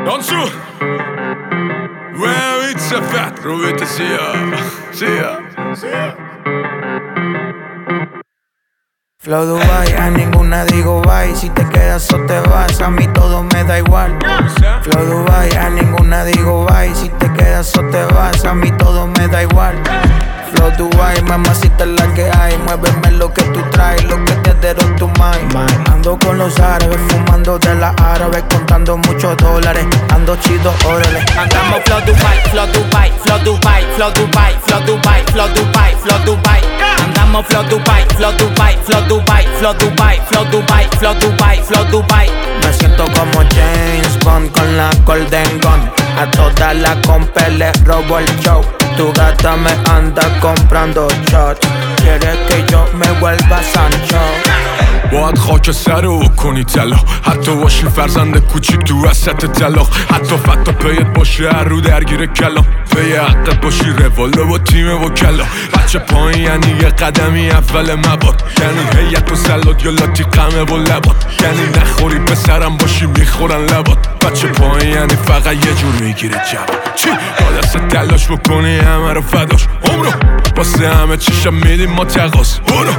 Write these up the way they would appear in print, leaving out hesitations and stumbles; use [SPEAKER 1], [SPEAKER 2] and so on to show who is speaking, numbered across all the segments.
[SPEAKER 1] Don't you? Well, it's a fat, Rubita, see ya.
[SPEAKER 2] Flow Dubai, a ninguna digo bye. Si te quedas o te vas, a mí todo me da igual. Flow Dubai, a ninguna digo bye. Si te quedas o te vas, a mí todo me da igual. Flow Dubai, mamacita es la que hay. Muéveme lo que tú traes, lo que te dero tu mind. Ando con los árabes, fumando de la árabe, contando muchos dólares. Ando chido, órale.
[SPEAKER 3] Andamos Flow Dubai, Flow Dubai, Flow Dubai, Flow Dubai, Flow Dubai, Flow Dubai, Flow Dubai. Andamos Flow Dubai, Flow Dubai, Flow Dubai, Flow Dubai, Flow Dubai, Flow Dubai, Flow Dubai.
[SPEAKER 2] Me siento como James Bond con la Golden Gun. A toda la compa le robo el show. Tu gata me anda comprando shots. Quiere que yo me vuelva Sancho.
[SPEAKER 1] باید خاک سر او کنی طلا حتی باشی فرزند کوچیک تو وسط طلاق حتی فتا پیت باشه هر رو درگیر کلام پی حقت باشی رواله با تیم وکلا بچه پایین یعنی یه قدمی اول مباد یعنی هیئت و سلات یا لاتی قمه و لبات یعنی نخوری پسرم باشی میخورن لبات بچه پایین یعنی فقط یه جور میگیره جواب چی؟ با دست تلاش بکنی همه رو فداش عمرو واسه همه چیشم میدیم ما تقاس برو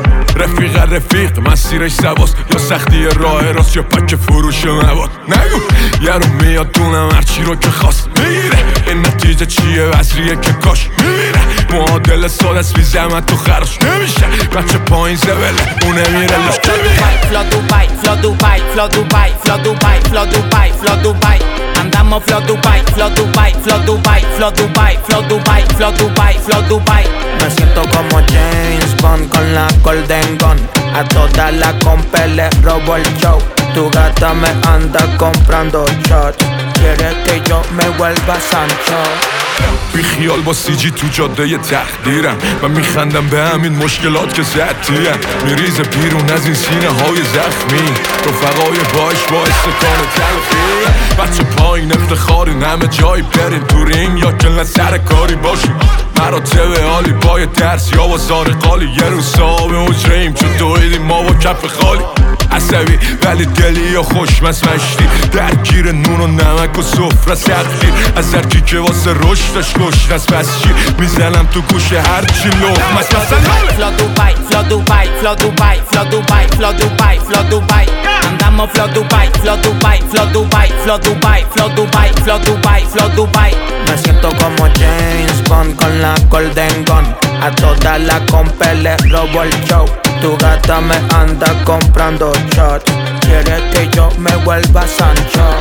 [SPEAKER 1] رفیق مسیرش سواست یا سختی راه راست یا پک فروش مواد نگو یارو میاد دونم هرچی رو که خواست میگیره این نتیجه چیه وزریه که کاش میمیره معادل سال از بی زحمت تو خراش نمیشه بچه پایین زبله اونه میره لش
[SPEAKER 3] Flow Dubai, Flow Dubai, Flow Dubai, Flow Dubai, Flow Dubai, Flow Dubai. Andamos Flow Dubai, Flow Dubai, Flow Dubai, Flow Dubai, Flow Dubai, Flow Dubai, Flow Dubai.
[SPEAKER 2] Me siento como James Bond con la Golden Gun. A toda la compa le robo el show. Tu gata me anda comprando shots. Quiere que yo me vuelva Sancho.
[SPEAKER 1] بی خیال با سیجی تو جاده یه تقدیرم و میخندم به همین مشکلات که زدیم میریز بیرون از این سینه های زخمی رفقای باش باعث کار تلخی بچه پایین افتخاری همه جایی بریم تو رینگ یا کلن سر کاری باشیم مراتب عالی با درس یا با زارقالی یه روز صاحب حجرهیم چون دویدیم ما با کف خالی عصبی ولی دلی یا خوشمست مشتی درگیر نون و نمک و سفره سختی از هرکی که واسه رشدش گشنست پس چی میزنم تو گوش هرچی لقمست مثلا
[SPEAKER 3] Flow Dubai, Flow Dubai, Flow Dubai, Flow Dubai, Flow Dubai, Flow Dubai. Andamos Flow Dubai, Flow Dubai, Flow Dubai, Flow Dubai, Flow Dubai, Flow Dubai, Flow Dubai.
[SPEAKER 2] Me siento como James Bond con la Golden Gun. A toda la compa le robo el show. Tu gata me anda comprando shots. Quiere que yo me vuelva Sancho.